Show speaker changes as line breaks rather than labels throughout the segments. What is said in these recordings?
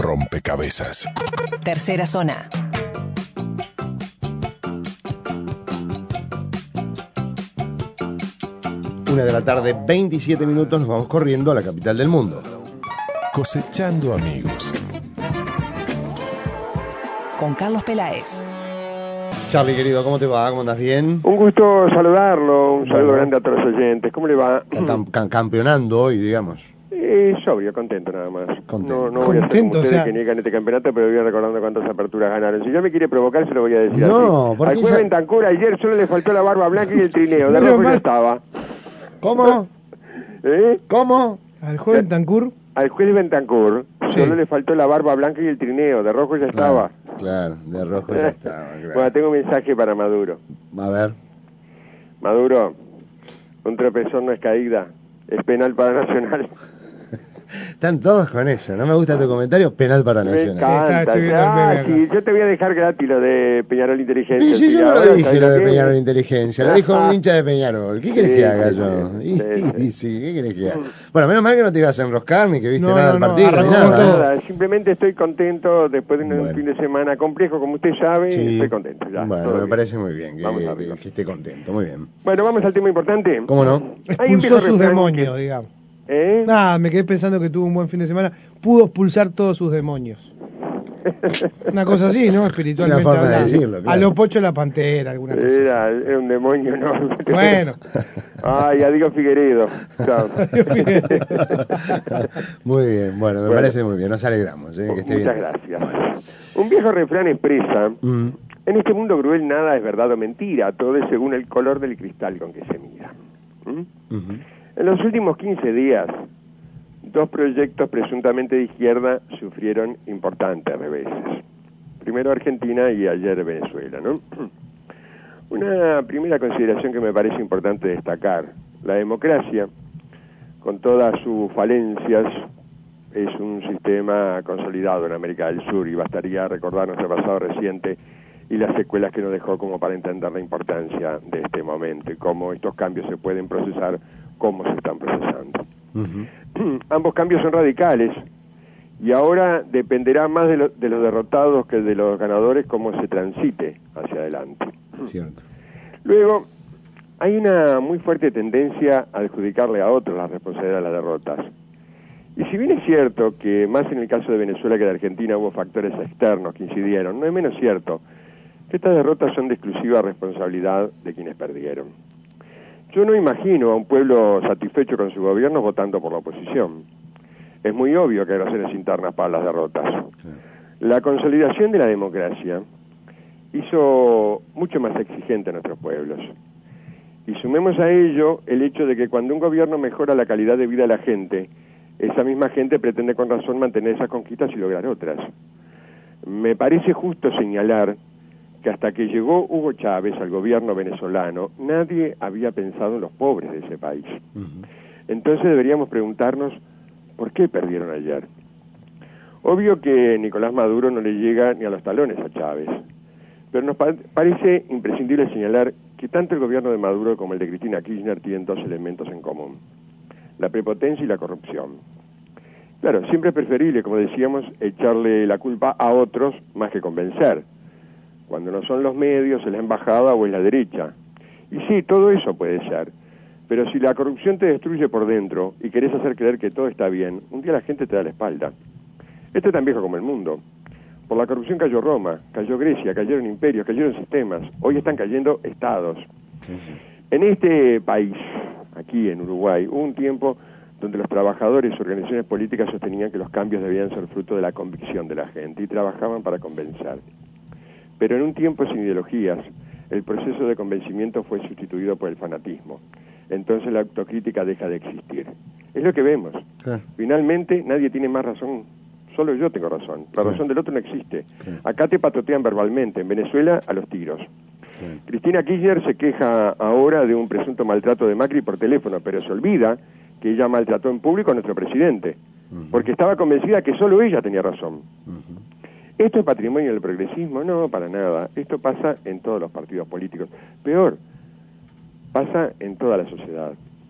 rompecabezas.
Tercera zona.
Una de la tarde, 27 minutos, nos vamos corriendo a la capital del mundo.
Cosechando amigos.
Con Carlos Peláez.
Charlie, querido, ¿cómo te va? ¿Cómo andas? ¿Bien?
Un gusto saludarlo, un saludo grande a todos los oyentes. ¿Cómo le va?
Campeonando hoy, digamos.
Sobrio, contento nada más.
Contento.
No voy a hacer como ustedes que niegan este campeonato, pero voy recordando cuántas aperturas ganaron. Si ya me quiere provocar, se lo voy a decir así.
¿Por
al
qué
juez Bentancur ayer solo le faltó la barba blanca y el trineo. De rojo ya estaba.
¿Cómo? ¿Cómo?
¿Al juez Bentancur?
Al juez Bentancur solo le faltó la barba blanca y el trineo. De rojo ya estaba.
Claro, de rojo ya estaba. Claro.
Bueno, tengo un mensaje para Maduro.
A ver.
Maduro, un tropezón no es caída. Es penal para Nacional.
Están todos con eso. No me gusta tu comentario. Penal para Nacional.
Me encanta. Sí, yo te voy a dejar gratis lo de Peñarol Inteligencia.
Sí, yo no lo dije lo de Peñarol Inteligencia. Lo dijo un hincha de Peñarol. ¿Qué querés que haga yo? Sí, ¿qué querés que haga? Bueno, menos mal que no te ibas a enroscar ni que viste nada del partido. Ni
nada. Simplemente estoy contento después de un fin de semana complejo, como usted sabe. Estoy contento. Ya,
bueno, me parece muy bien que esté contento. Muy bien.
Bueno, vamos al tema importante.
¿Cómo no?
Expulsó sus demonios, digamos. Nada, me quedé pensando que tuvo un buen fin de semana. Pudo expulsar todos sus demonios. Una cosa así, ¿no? Espiritualmente
hablando. De decirlo, claro.
A lo Pocho la Pantera, alguna cosa.
Era un demonio, ¿no?
Bueno.
Ay, adiós Figueredo. Chao.
Muy bien, bueno, me parece muy bien. Nos alegramos. Que esté
muchas
bien.
Gracias. Bueno. Un viejo refrán expresa: en este mundo cruel nada es verdad o mentira. Todo es según el color del cristal con que se mira. En los últimos 15 días, 2 proyectos presuntamente de izquierda sufrieron importantes reveses. Primero Argentina y ayer Venezuela, ¿no? Una primera consideración que me parece importante destacar: la democracia, con todas sus falencias, es un sistema consolidado en América del Sur, y bastaría recordar nuestro pasado reciente y las secuelas que nos dejó como para entender la importancia de este momento y cómo estos cambios se pueden procesar, cómo se están procesando. Ambos cambios son radicales y ahora dependerá más de los derrotados que de los ganadores cómo se transite hacia adelante.
Cierto.
Luego, hay una muy fuerte tendencia a adjudicarle a otros la responsabilidad de las derrotas. Y si bien es cierto que más en el caso de Venezuela que de Argentina hubo factores externos que incidieron, no es menos cierto que estas derrotas son de exclusiva responsabilidad de quienes perdieron. Yo no imagino a un pueblo satisfecho con su gobierno votando por la oposición. Es muy obvio que hay razones internas para las derrotas. La consolidación de la democracia hizo mucho más exigente a nuestros pueblos. Y sumemos a ello el hecho de que cuando un gobierno mejora la calidad de vida de la gente, esa misma gente pretende con razón mantener esas conquistas y lograr otras. Me parece justo señalar que hasta que llegó Hugo Chávez al gobierno venezolano, nadie había pensado en los pobres de ese país. Entonces deberíamos preguntarnos, ¿por qué perdieron ayer? Obvio que Nicolás Maduro no le llega ni a los talones a Chávez, pero nos parece imprescindible señalar que tanto el gobierno de Maduro como el de Cristina Kirchner tienen 2 elementos en común: la prepotencia y la corrupción. Claro, siempre es preferible, como decíamos, echarle la culpa a otros más que convencer. Cuando no son los medios, es la embajada o es la derecha. Y sí, todo eso puede ser. Pero si la corrupción te destruye por dentro y querés hacer creer que todo está bien, un día la gente te da la espalda. Esto es tan viejo como el mundo. Por la corrupción cayó Roma, cayó Grecia, cayeron imperios, cayeron sistemas. Hoy están cayendo estados. En este país, aquí en Uruguay, hubo un tiempo donde los trabajadores y organizaciones políticas sostenían que los cambios debían ser fruto de la convicción de la gente y trabajaban para convencer. Pero en un tiempo sin ideologías, el proceso de convencimiento fue sustituido por el fanatismo. Entonces la autocrítica deja de existir. Es lo que vemos. Finalmente nadie tiene más razón, solo yo tengo razón. La razón del otro no existe. Acá te patotean verbalmente, en Venezuela a los tiros. Cristina Kirchner se queja ahora de un presunto maltrato de Macri por teléfono, pero se olvida que ella maltrató en público a nuestro presidente, porque estaba convencida que solo ella tenía razón. ¿Esto es patrimonio del progresismo? No, para nada. Esto pasa en todos los partidos políticos. Peor, pasa en toda la sociedad.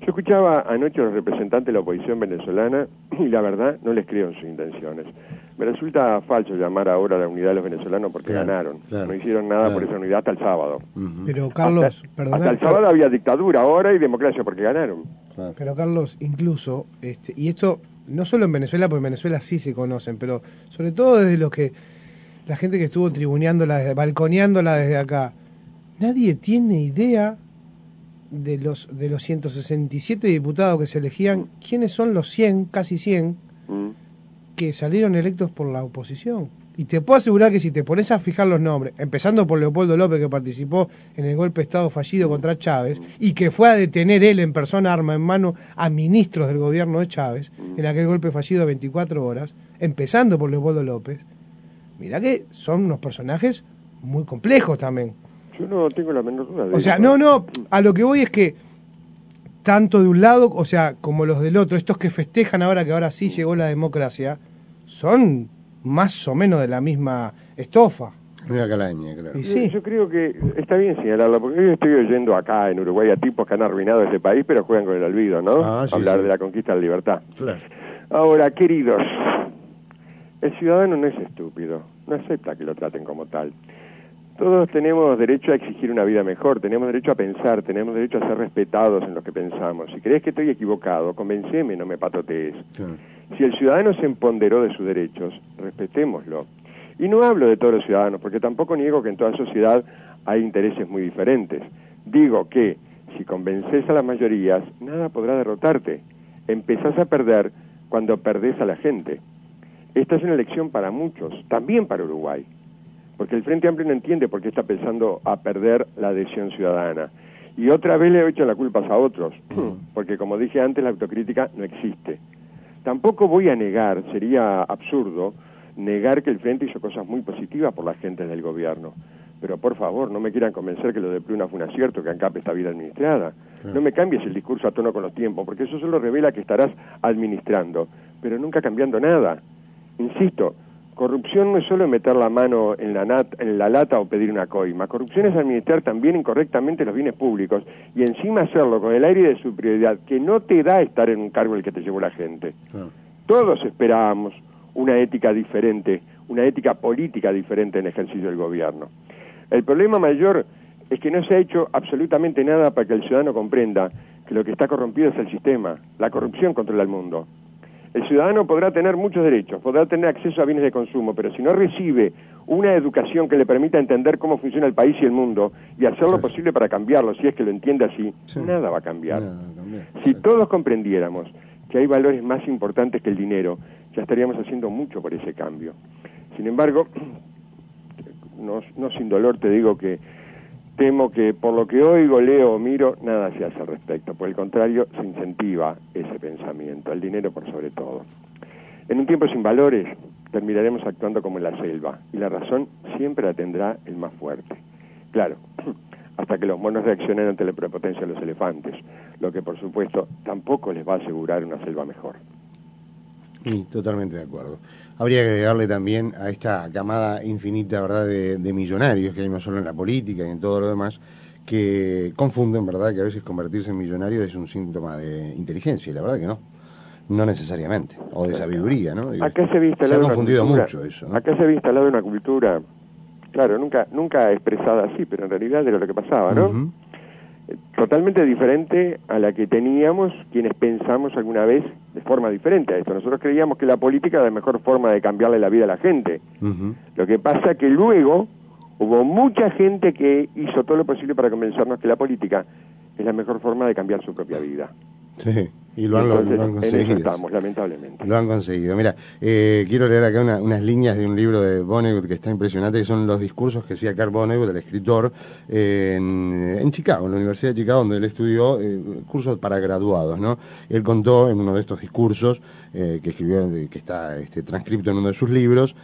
Yo escuchaba anoche a los representantes de la oposición venezolana y la verdad no les creo en sus intenciones. Me resulta falso llamar ahora a la unidad de los venezolanos porque ganaron. No hicieron nada por esa unidad hasta el sábado.
Pero Carlos,
hasta el sábado había dictadura, ahora hay democracia porque ganaron.
Pero Carlos, incluso, y esto no solo en Venezuela, porque en Venezuela sí se conocen, pero sobre todo desde los que la gente que estuvo tribuneándola, balconeándola desde acá, nadie tiene idea de los 167 diputados que se elegían, quiénes son los 100, casi 100, que salieron electos por la oposición. Y te puedo asegurar que si te pones a fijar los nombres, empezando por Leopoldo López, que participó en el golpe de Estado fallido contra Chávez, y que fue a detener él en persona, arma en mano, a ministros del gobierno de Chávez, en aquel golpe fallido de 24 horas, empezando por Leopoldo López, mirá que son unos personajes muy complejos también.
Yo no tengo la menor duda de eso.
O sea, no, a lo que voy es que tanto de un lado, o sea, como los del otro, estos que festejan ahora que ahora sí llegó la democracia, son más o menos de la misma estofa.
Una calaña, claro.
Y sí.
Yo creo que está bien señalarlo, porque yo estoy oyendo acá en Uruguay a tipos que han arruinado ese país, pero juegan con el olvido, ¿no? Hablar de la conquista de la libertad.
Claro.
Ahora, queridos, el ciudadano no es estúpido, no acepta que lo traten como tal. Todos tenemos derecho a exigir una vida mejor, tenemos derecho a pensar, tenemos derecho a ser respetados en lo que pensamos. Si crees que estoy equivocado, convenceme, no me patotees. Sí. Si el ciudadano se empoderó de sus derechos, respetémoslo. Y no hablo de todos los ciudadanos, porque tampoco niego que en toda sociedad hay intereses muy diferentes. Digo que si convences a las mayorías, nada podrá derrotarte. Empezás a perder cuando perdés a la gente. Esta es una elección para muchos, también para Uruguay. Porque el Frente Amplio no entiende por qué está pensando a perder la adhesión ciudadana. Y otra vez le he hecho la culpa a otros, porque como dije antes, la autocrítica no existe. Tampoco voy a negar, sería absurdo, negar que el Frente hizo cosas muy positivas por la gente del gobierno. Pero por favor, no me quieran convencer que lo de Pruna fue un acierto, que ANCAP está bien administrada. No me cambies el discurso a tono con los tiempos, porque eso solo revela que estarás administrando, pero nunca cambiando nada. Insisto, corrupción no es solo meter la mano en la lata o pedir una coima. Corrupción es administrar también incorrectamente los bienes públicos y encima hacerlo con el aire de superioridad que no te da estar en un cargo el que te llevó la gente. Todos esperábamos una ética diferente, una ética política diferente en el ejercicio del gobierno. El problema mayor es que no se ha hecho absolutamente nada para que el ciudadano comprenda que lo que está corrompido es el sistema. La corrupción controla el mundo. El ciudadano podrá tener muchos derechos, podrá tener acceso a bienes de consumo, pero si no recibe una educación que le permita entender cómo funciona el país y el mundo y hacer lo posible para cambiarlo, si es que lo entiende así, nada va a cambiar. Si todos comprendiéramos que hay valores más importantes que el dinero, ya estaríamos haciendo mucho por ese cambio. Sin embargo, no sin dolor te digo que temo que por lo que oigo, leo o miro, nada se hace al respecto. Por el contrario, se incentiva ese pensamiento, el dinero por sobre todo. En un tiempo sin valores, terminaremos actuando como en la selva, y la razón siempre la tendrá el más fuerte. Claro, hasta que los monos reaccionen ante la prepotencia de los elefantes, lo que por supuesto tampoco les va a asegurar una selva mejor.
Sí, totalmente de acuerdo. Habría que agregarle también a esta camada infinita, ¿verdad?, de millonarios que hay no solo en la política y en todo lo demás, que confunden, ¿verdad?, que a veces convertirse en millonario es un síntoma de inteligencia, y la verdad que no. No necesariamente, o de sabiduría, ¿no? Digo,
acá se
ha confundido mucho eso, ¿no?
Acá se había instalado una cultura, claro, nunca expresada así, pero en realidad era lo que pasaba, ¿no? Totalmente diferente a la que teníamos quienes pensamos alguna vez de forma diferente a esto. Nosotros creíamos que la política era la mejor forma de cambiarle la vida a la gente. Lo que pasa que luego hubo mucha gente que hizo todo lo posible para convencernos que la política es la mejor forma de cambiar su propia vida.
Sí, y lo han conseguido.
En eso estamos, lamentablemente.
Lo han conseguido. Mira, quiero leer acá unas líneas de un libro de Vonnegut que está impresionante, que son los discursos que hacía Carl Vonnegut, el escritor, en Chicago, en la Universidad de Chicago, donde él estudió cursos para graduados, ¿no? Él contó en uno de estos discursos que escribió, que está transcripto en uno de sus libros,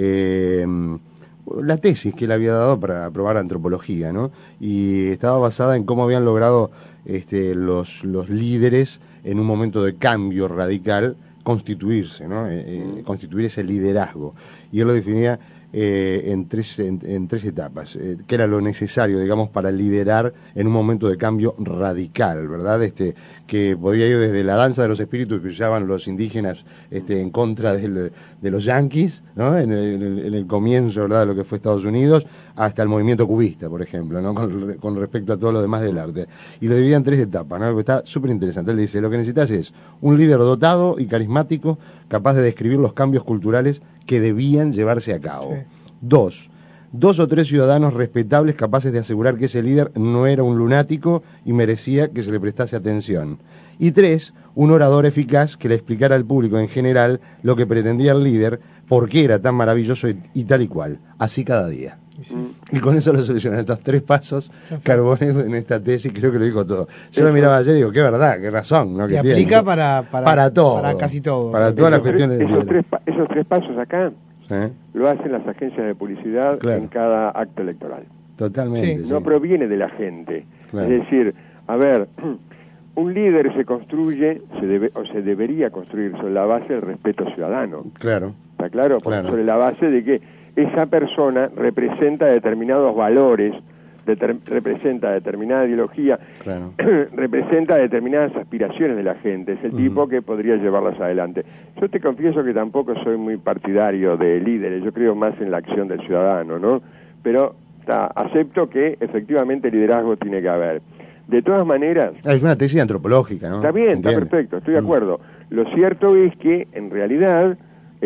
la tesis que él había dado para aprobar antropología, ¿no? Y estaba basada en cómo habían logrado los líderes en un momento de cambio radical constituirse, ¿no? Constituir ese liderazgo. Y él lo definía en tres etapas, que era lo necesario, digamos, para liderar en un momento de cambio radical, ¿verdad? Que podía ir desde la danza de los espíritus que usaban los indígenas en contra de los yanquis, ¿no? En el comienzo, ¿verdad?, de lo que fue Estados Unidos, hasta el movimiento cubista, por ejemplo, ¿no? Con respecto a todo lo demás del arte. Y lo dividía en tres etapas, ¿no? Está súper interesante. Él dice, lo que necesitas es un líder dotado y carismático, capaz de describir los cambios culturales que debían llevarse a cabo. Sí. Dos o tres ciudadanos respetables capaces de asegurar que ese líder no era un lunático y merecía que se le prestase atención. Y tres, un orador eficaz que le explicara al público en general lo que pretendía el líder, por qué era tan maravilloso y tal y cual. Así cada día. Sí. Y con eso lo solucionan estos tres pasos Carbonell en esta tesis, creo que lo dijo todo. Yo lo miraba ayer y digo, qué verdad, qué razón, ¿no? Que
aplica
tiene.
para
todo.
Para casi todo.
Para todas las cuestiones de
esos tres pasos acá
¿sí?
Lo hacen las agencias de publicidad en cada acto electoral.
Totalmente.
Sí. No proviene de la gente. Claro. Es decir, a ver, un líder se construye, se debería construir sobre la base del respeto ciudadano.
Claro.
¿Está claro?
Claro.
Sobre la base de que esa persona representa determinados valores, representa determinada ideología,
claro.
representa determinadas aspiraciones de la gente, es el tipo que podría llevarlas adelante. Yo te confieso que tampoco soy muy partidario de líderes, yo creo más en la acción del ciudadano, ¿no? Pero acepto que efectivamente liderazgo tiene que haber. De todas maneras...
Es una tesis antropológica, ¿no?
Está bien, está perfecto, estoy de acuerdo. Lo cierto es que, en realidad...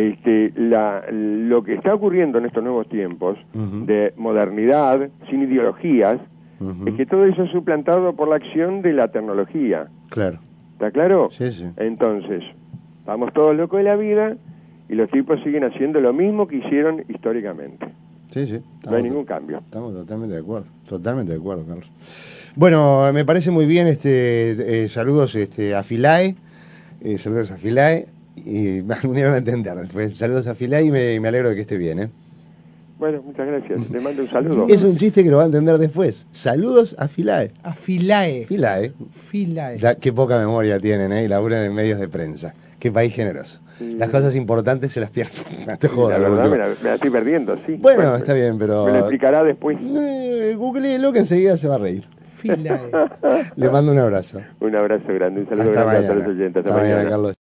lo que está ocurriendo en estos nuevos tiempos de modernidad, sin ideologías, es que todo eso es suplantado por la acción de la tecnología.
Claro.
¿Está claro?
Sí, sí.
Entonces, estamos todos locos de la vida y los tipos siguen haciendo lo mismo que hicieron históricamente.
Sí, sí.
No hay ningún cambio.
Estamos totalmente de acuerdo, Carlos. Bueno, me parece muy bien, saludos a Philae, saludos a Philae. Y algún día me va a entender después. Saludos a Philae y me alegro de que esté bien, ¿eh?
Bueno, muchas gracias. Le mando un saludo.
Es un chiste que lo va a entender después. Saludos a Philae.
A Philae.
Philae. Ya qué poca memoria tienen, ¿eh? Y laburan en medios de prensa. Qué país generoso. Sí. Las cosas importantes se las pierden. No te jodas,
la verdad me la estoy perdiendo, sí.
Bueno, está bien, pero...
Me lo explicará después.
Googleelo que enseguida se va a reír.
Philae.
Le mando un abrazo.
Un abrazo grande. Un saludo grande a todos los oyentes.
Hasta mañana, Carlos.